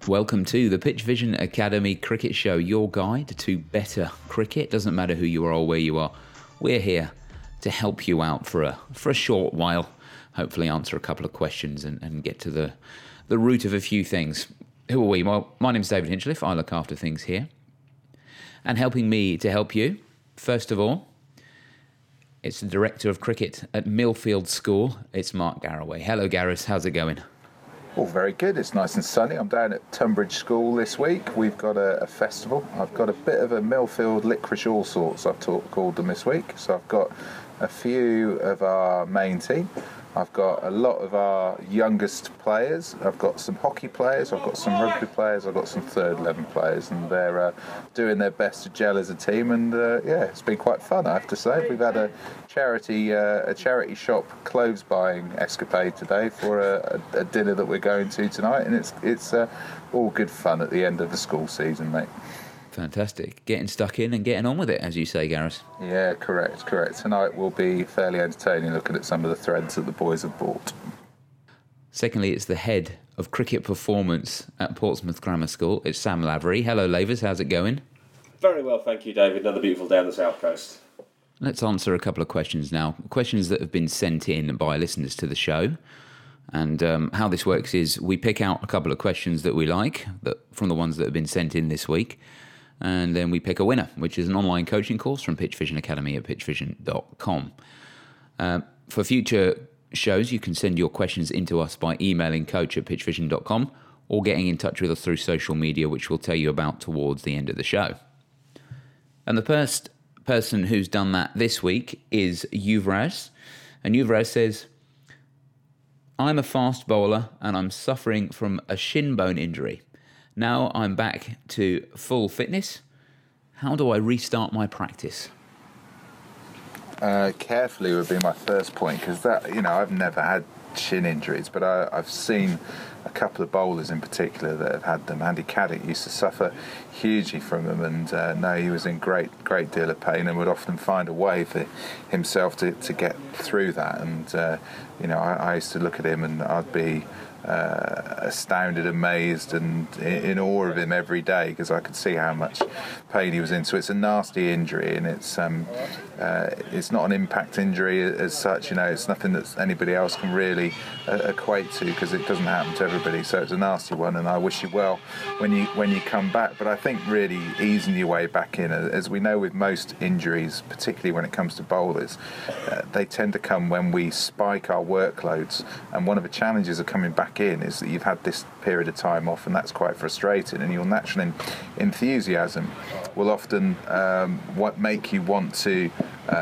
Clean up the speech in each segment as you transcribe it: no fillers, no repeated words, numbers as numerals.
Welcome to the Pitch Vision Academy Cricket Show, your guide to better cricket. Doesn't matter who you are or where you are. We're here to help you out for a short while. Hopefully answer a couple of questions and get to the root of a few things. Who are we? Well, my name's David Hinchliffe. I look after things here. And helping me to help you, first of all, it's the Director of Cricket at Millfield School. It's Mark Garraway. Hello, Gareth. How's it going? All very good. It's nice and sunny. I'm down at Tunbridge School this week. We've got a festival. I've got a bit of a Millfield licorice all sorts, called them this week. So I've got a few of our main team. I've got a lot of our youngest players. I've got some hockey players. I've got some rugby players. I've got some third 11 players, and they're doing their best to gel as a team. And it's been quite fun, I have to say. We've had a charity shop clothes buying escapade today for a dinner that we're going to tonight, and it's all good fun at the end of the school season, mate. Fantastic. Getting stuck in and getting on with it, as you say, Gareth. Yeah, correct. Tonight will be fairly entertaining looking at some of the threads that the boys have bought. Secondly, it's the head of cricket performance at Portsmouth Grammar School. It's Sam Lavery. Hello, Lavers. How's it going? Very well, thank you, David. Another beautiful day on the south coast. Let's answer a couple of questions now. Questions that have been sent in by listeners to the show. And how this works is we pick out a couple of questions that we like from the ones that have been sent in this week. And then we pick a winner, which is an online coaching course from Pitch Vision Academy at pitchvision.com. For future shows, you can send your questions into us by emailing coach@pitchvision.com or getting in touch with us through social media, which we'll tell you about towards the end of the show. And the first person who's done that this week is Yuvraj. And Yuvraj says, I'm a fast bowler and I'm suffering from a shin bone injury. Now I'm back to full fitness. How do I restart my practice? Carefully would be my first point, because I've never had shin injuries, but I've seen a couple of bowlers in particular that have had them. Andy Caddick used to suffer hugely from them, and he was in great deal of pain and would often find a way for himself to get through that. And I used to look at him and I'd be astounded, amazed, and in awe of him every day, because I could see how much pain he was in. So it's a nasty injury, and it's not an impact injury as such. It's nothing that anybody else can really equate to, because it doesn't happen to everybody. So it's a nasty one, and I wish you well when you come back. But I think really easing your way back in, as we know with most injuries, particularly when it comes to bowlers, they tend to come when we spike our workloads. And one of the challenges of coming back in is that you've had this period of time off, and that's quite frustrating, and your natural enthusiasm will often make you want to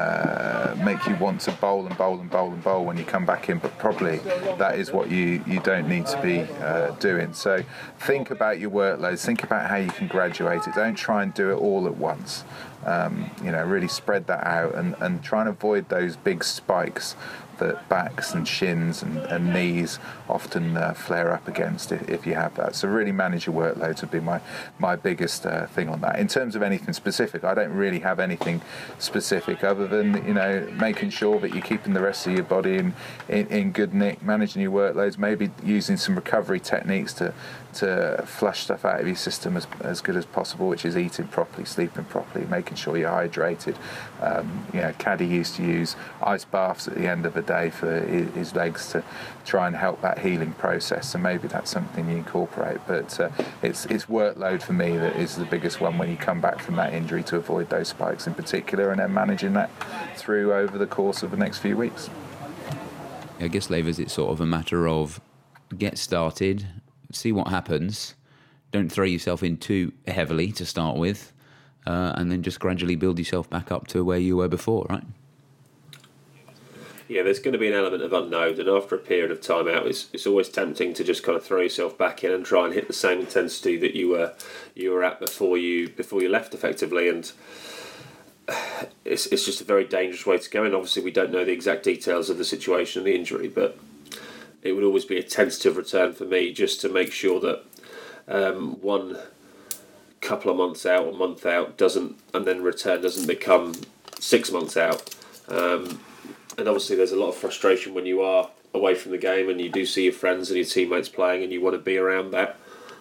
bowl when you come back in, but probably that is what you don't need to be doing. So think about your workloads, think about how you can graduate it. Don't try and do it all at once. Really spread that out and try and avoid those big spikes that backs and shins and knees often flare up against if you have that. So really manage your workload would be my biggest thing on that. In terms of anything specific, I don't really have anything specific other than making sure that you're keeping the rest of your body in good nick, managing your workloads, maybe using some recovery techniques to flush stuff out of your system as good as possible, which is eating properly, sleeping properly, making sure you're hydrated. Caddy used to use ice baths at the end of the day for his legs to try and help that healing process, so maybe that's something you incorporate. But it's workload for me that is the biggest one when you come back from that injury, to avoid those spikes in particular, and then managing that through over the course of the next few weeks. I guess, Lavers, it's sort of a matter of get started, see what happens, don't throw yourself in too heavily to start with, and then just gradually build yourself back up to where you were before, right? Yeah, there's going to be an element of unknown, and after a period of time out, it's always tempting to just kind of throw yourself back in and try and hit the same intensity that you were at before you left, effectively. And it's just a very dangerous way to go. And obviously, we don't know the exact details of the situation and the injury, but it would always be a tentative return for me, just to make sure that one couple of months out or month out doesn't become 6 months out. And obviously there's a lot of frustration when you are away from the game and you do see your friends and your teammates playing and you want to be around that.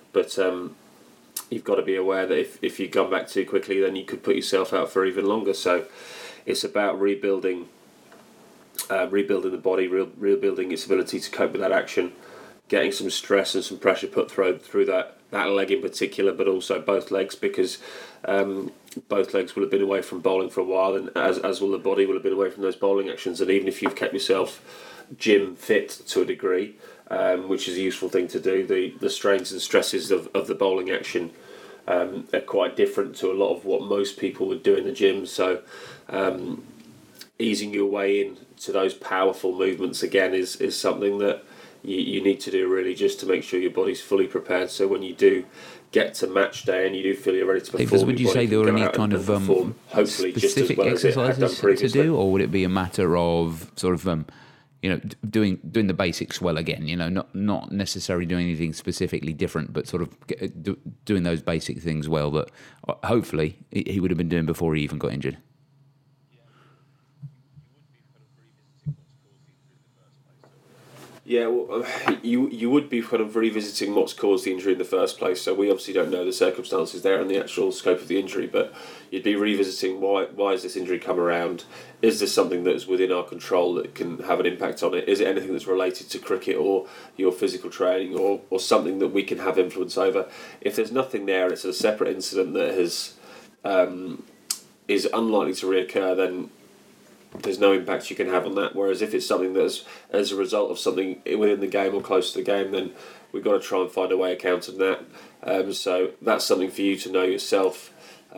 but you've got to be aware that if you come back too quickly, then you could put yourself out for even longer. So it's about rebuilding the body, rebuilding its ability to cope with that action, getting some stress and some pressure put through that leg in particular, but also both legs, because both legs will have been away from bowling for a while, and as will the body will have been away from those bowling actions. And even if you've kept yourself gym fit to a degree, which is a useful thing to do, the strains and stresses of the bowling action are quite different to a lot of what most people would do in the gym. So easing your way in to those powerful movements again is something that you need to do, really, just to make sure your body's fully prepared. So when you do get to match day and you do feel you're ready to perform, would you say there were any kind of hopefully specific just as well exercises to do, or would it be a matter of sort of doing the basics well again? Not necessarily doing anything specifically different, but sort of doing those basic things well that hopefully he would have been doing before he even got injured. Yeah, well, you would be kind of revisiting what's caused the injury in the first place. So we obviously don't know the circumstances there and the actual scope of the injury, but you'd be revisiting why has this injury come around? Is this something that is within our control that can have an impact on it? Is it anything that's related to cricket or your physical training or something that we can have influence over? If there's nothing there and it's a separate incident that is unlikely to reoccur, then there's no impact you can have on that. Whereas if it's something that's as a result of something within the game or close to the game, then we've got to try and find a way of countering that. So that's something for you to know yourself,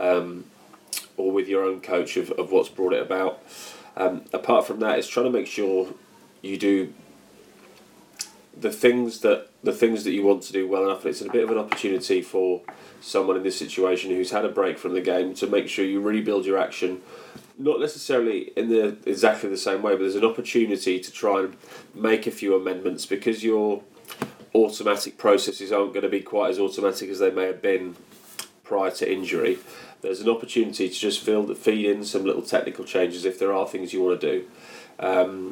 or with your own coach of what's brought it about. Apart from that, it's trying to make sure you do the things that you want to do well enough. And it's a bit of an opportunity for someone in this situation who's had a break from the game to make sure you rebuild your action. Not necessarily in exactly the same way, but there's an opportunity to try and make a few amendments, because your automatic processes aren't going to be quite as automatic as they may have been prior to injury. There's an opportunity to just feed in some little technical changes if there are things you want to do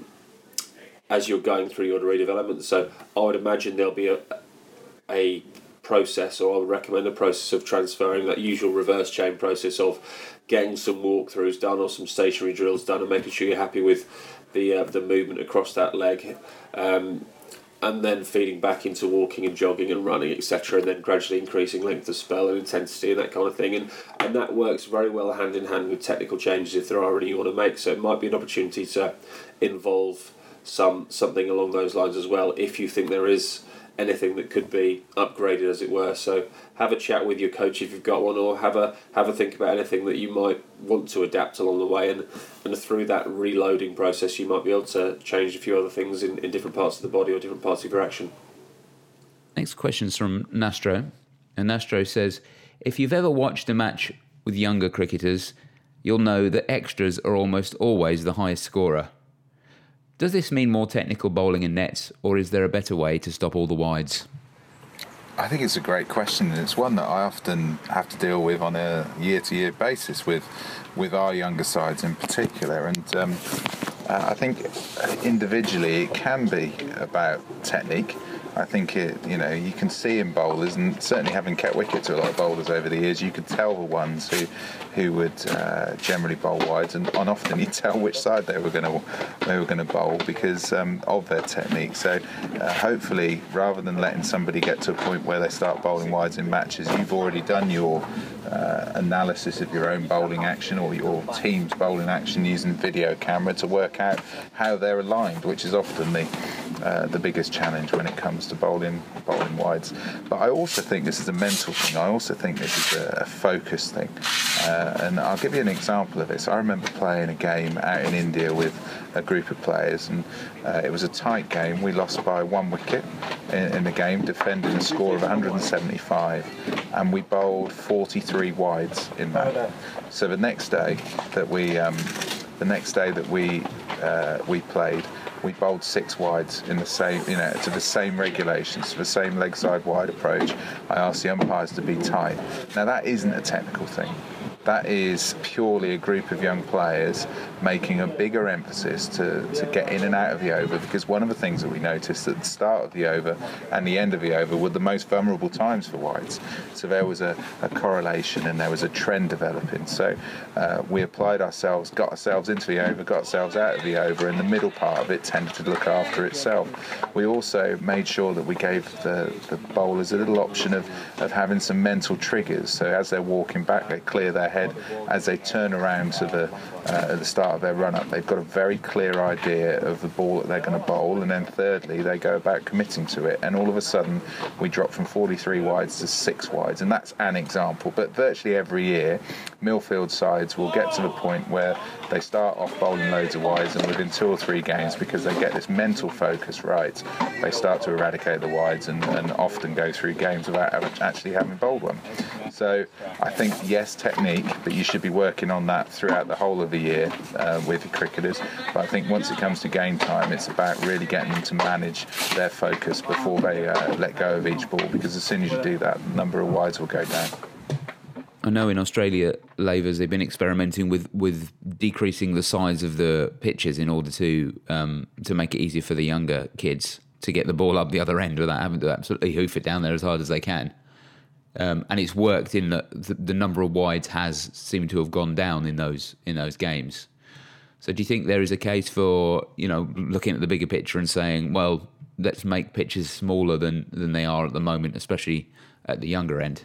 as you're going through your redevelopment. So I would imagine there'll be a process, or I would recommend a process of transferring that usual reverse chain process of getting some walkthroughs done or some stationary drills done and making sure you're happy with the movement across that leg, and then feeding back into walking and jogging and running, etc., and then gradually increasing length of spell and intensity and that kind of thing. And that works very well hand in hand with technical changes if there are any you want to make. So it might be an opportunity to involve something along those lines as well, if you think there is anything that could be upgraded, as it were. So have a chat with your coach if you've got one, or have a think about anything that you might want to adapt along the way, and through that reloading process you might be able to change a few other things in different parts of the body or different parts of your action. Next question is from Nastro, and Nastro says, if you've ever watched a match with younger cricketers, you'll know that extras are almost always the highest scorer. Does this mean more technical bowling in nets, or is there a better way to stop all the wides? I think it's a great question, and it's one that I often have to deal with on a year-to-year basis with our younger sides in particular. And I think individually it can be about technique. I think you can see in bowlers, and certainly having kept wicket to a lot of bowlers over the years, you could tell the ones who would generally bowl wides, and often you tell which side they were going to bowl because of their technique. So hopefully, rather than letting somebody get to a point where they start bowling wides in matches, you've already done your analysis of your own bowling action or your team's bowling action using video camera to work out how they're aligned, which is often the biggest challenge when it comes to bowling wides. But I also think this is a mental thing. I also think this is a focus thing. And I'll give you an example of this. I remember playing a game out in India with a group of players, and it was a tight game. We lost by 1 wicket in the game, defending a score of 175, and we bowled 43 wides in that. So the next day that we played, we bowled 6 wides in the same, to the same regulations, to the same leg side wide approach. I asked the umpires to be tight. Now that isn't a technical thing. That is purely a group of young players making a bigger emphasis to get in and out of the over, because one of the things that we noticed at the start of the over and the end of the over were the most vulnerable times for wides. So there was a correlation and there was a trend developing. So we applied ourselves, got ourselves into the over, got ourselves out of the over, and the middle part of it tended to look after itself. We also made sure that we gave the bowlers a little option of having some mental triggers. So as they're walking back, they clear their head. As they turn around to at the start of their run-up, they've got a very clear idea of the ball that they're going to bowl, and then thirdly, they go about committing to it, and all of a sudden we drop from 43 wides to 6 wides, and that's an example. But virtually every year, Millfield sides will get to the point where they start off bowling loads of wides, and within 2 or 3 games, because they get this mental focus right, they start to eradicate the wides and often go through games without actually having bowled one. So I think, yes, technique, but you should be working on that throughout the whole of the year with your cricketers. But I think once it comes to game time, it's about really getting them to manage their focus before they let go of each ball, because as soon as you do that, the number of wides will go down. I know in Australia, Lavers, they've been experimenting with decreasing the size of the pitches in order to make it easier for the younger kids to get the ball up the other end without having to absolutely hoof it down there as hard as they can. And it's worked in that the number of wides has seemed to have gone down in those games. So do you think there is a case for, looking at the bigger picture and saying, well, let's make pitches smaller than they are at the moment, especially at the younger end?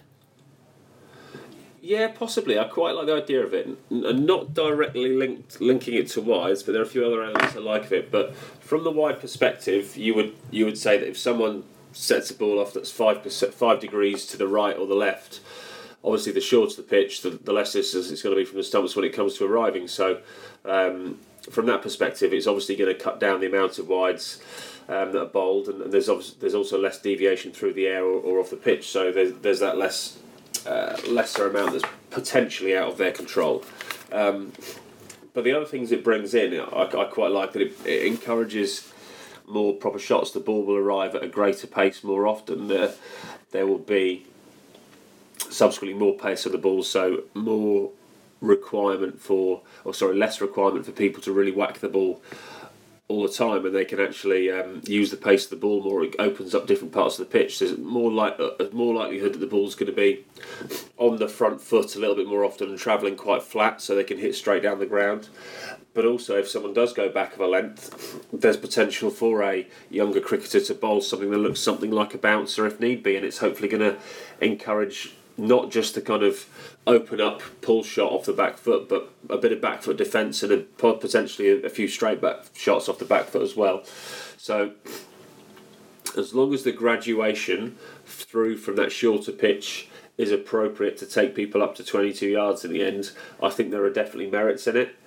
Yeah, possibly. I quite like the idea of it, and not directly linking it to wides, but there are a few other elements I like of it. But from the wide perspective, you would say that if someone sets a ball off that's 5 degrees to the right or the left, obviously the shorter the pitch, the less distance it's going to be from the stumps when it comes to arriving. So from that perspective, it's obviously going to cut down the amount of wides that are bowled, and there's also less deviation through the air or off the pitch. So there's that lesser amount that's potentially out of their control. But the other things it brings in, I quite like that it encourages more proper shots. The ball will arrive at a greater pace more often. There will be subsequently more pace of the ball, so less requirement for people to really whack the ball all the time, and they can actually use the pace of the ball more. It opens up different parts of the pitch. There's more likelihood that the ball's going to be on the front foot a little bit more often and travelling quite flat, so they can hit straight down the ground. But also, if someone does go back of a length, there's potential for a younger cricketer to bowl something that looks something like a bouncer if need be, and it's hopefully going to encourage not just the kind of open up pull shot off the back foot, but a bit of back foot defence and potentially a few straight back shots off the back foot as well. So as long as the graduation through from that shorter pitch is appropriate to take people up to 22 yards in the end, I think there are definitely merits in it.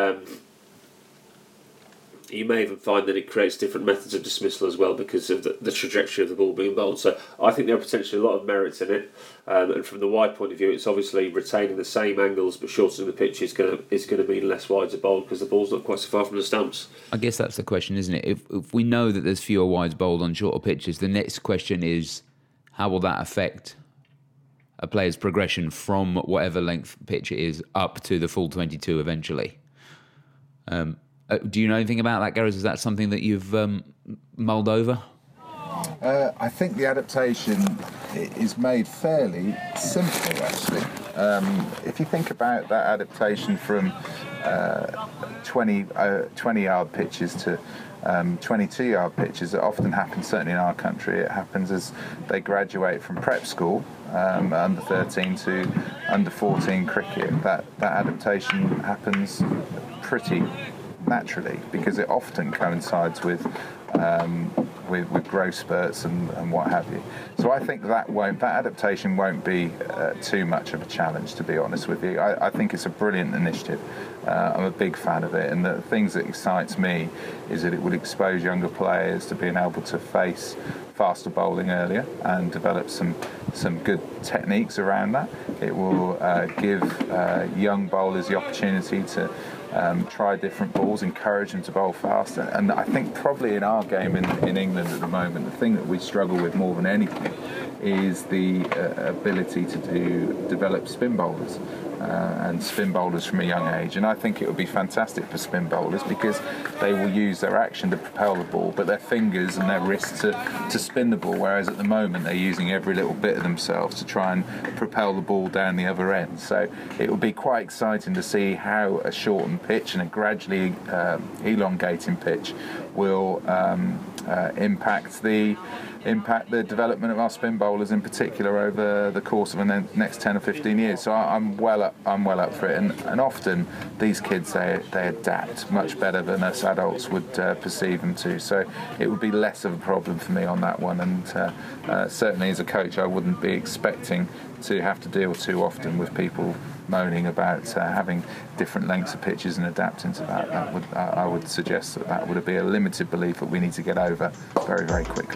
You may even find that it creates different methods of dismissal as well because of the trajectory of the ball being bowled. So I think there are potentially a lot of merits in it. And from the wide point of view, it's obviously retaining the same angles but shortening the pitch is going to mean less wides are bowled because the ball's not quite so far from the stumps. I guess that's the question, isn't it? If we know that there's fewer wides bowled on shorter pitches, the next question is how will that affect a player's progression from whatever length pitch it is up to the full 22 eventually? Do you know anything about that, Gareth? Is that something that you've mulled over? I think the adaptation is made fairly simple, actually. If you think about that adaptation from 20-yard pitches to 22-yard pitches, it often happens, certainly in our country, it happens as they graduate from prep school, under 13 to under 14 cricket. That adaptation happens pretty naturally because it often coincides with growth spurts and what have you. So I think that adaptation won't be too much of a challenge, to be honest with you. I think it's a brilliant initiative. I'm a big fan of it, and the things that excites me is that it would expose younger players to being able to face faster bowling earlier and develop some good techniques around that. It will give young bowlers the opportunity to try different balls, encourage them to bowl faster. And I think probably in our game in England at the moment, the thing that we struggle with more than anything is the ability to develop spin bowlers. and spin bowlers from a young age. And I think it would be fantastic for spin bowlers because they will use their action to propel the ball, but their fingers and their wrists to spin the ball, whereas at the moment they're using every little bit of themselves to try and propel the ball down the other end. So it will be quite exciting to see how a shortened pitch and a gradually elongating pitch will impact the development of our spin bowlers in particular over the course of the next 10 or 15 years. So I'm well up for it, and often these kids they adapt much better than us adults would perceive them to. So it would be less of a problem for me on that one, and certainly as a coach I wouldn't be expecting to have to deal too often with people moaning about having different lengths of pitches and adapting to that. I would suggest that would be a limited belief that we need to get over very, very quickly.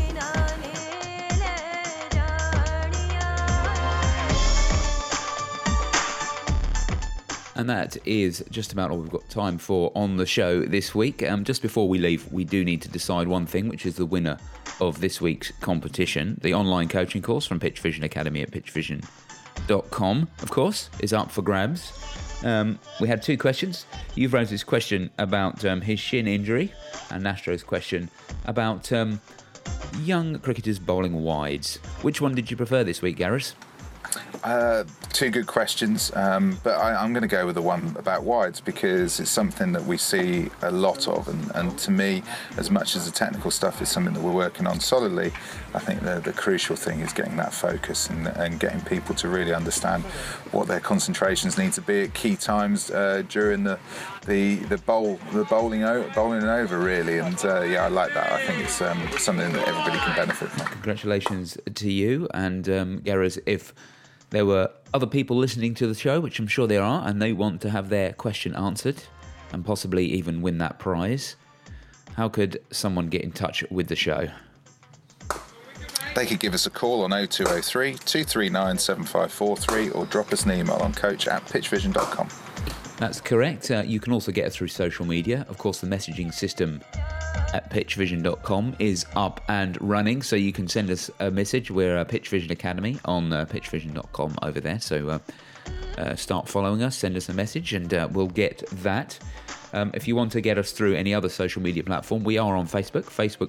And that is just about all we've got time for on the show this week. Just before we leave, we do need to decide one thing, which is the winner of this week's competition. The online coaching course from Pitch Vision Academy at pitchvision.com, of course, is up for grabs. We had two questions. You've raised this question about his shin injury, and Nastro's question about young cricketers bowling wides. Which one did you prefer this week, Gareth? Two good questions, but I'm going to go with the one about wides because it's something that we see a lot of, and to me, as much as the technical stuff is something that we're working on solidly, I think the crucial thing is getting that focus and getting people to really understand what their concentrations need to be at key times during the bowling over, really. And I like that. I think it's something that everybody can benefit from. Congratulations to you, and Gareth, if there were other people listening to the show, which I'm sure there are, and they want to have their question answered and possibly even win that prize, how could someone get in touch with the show? They could give us a call on 0203 239 7543 or drop us an email on coach@pitchvision.com. That's correct. You can also get us through social media. Of course, the messaging system at pitchvision.com is up and running, so you can send us a message. We're Pitch Vision Academy on pitchvision.com over there, so start following us, send us a message, and we'll get that. If you want to get us through any other social media platform, we are on Facebook,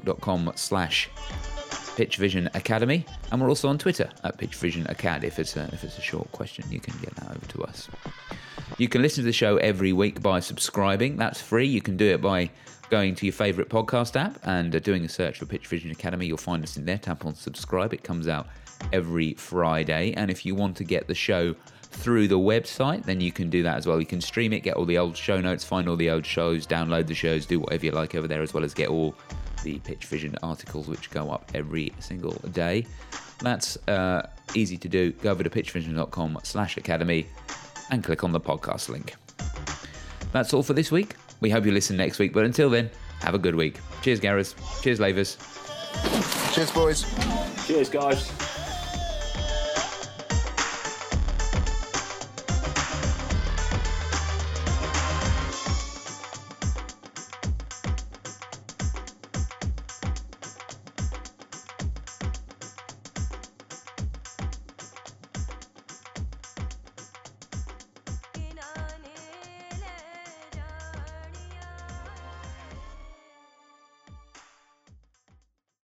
facebook.com/pitchvision Academy, and we're also on Twitter at pitchvision acad. If it's a short question, you can get that over to us. You can listen to the show every week by subscribing. That's free. You can do it by going to your favourite podcast app and doing a search for Pitch Vision Academy. You'll find us in there. Tap on subscribe. It comes out every Friday. And if you want to get the show through the website, then you can do that as well. You can stream it, get all the old show notes, find all the old shows, download the shows, do whatever you like over there, as well as get all the Pitch Vision articles which go up every single day. That's easy to do. Go over to pitchvision.com/academy and click on the podcast link. That's all for this week. We hope you listen next week, but until then, have a good week. Cheers, Gareth. Cheers, Lavers. Cheers, boys. Cheers, guys.